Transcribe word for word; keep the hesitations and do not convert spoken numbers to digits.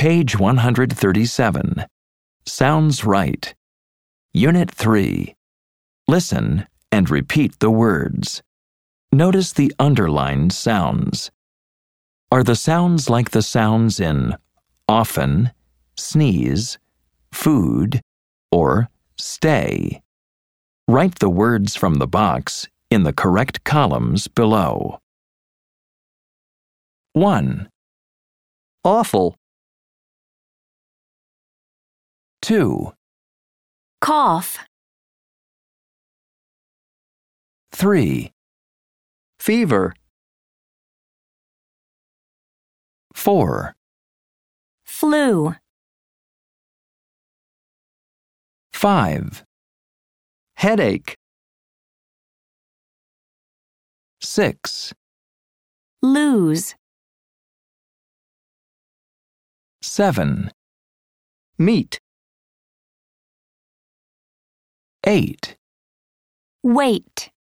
Page one hundred thirty-seven. Sounds right. Unit three. Listen and repeat the words. Notice the underlined sounds. Are the sounds like the sounds in often, sneeze, food, or stay? Write the words from the box in the correct columns below. one. Awful. two. Cough. three. Fever. four. Flu. five. Headache. six. Lose. seven. Meat. eight. Wait.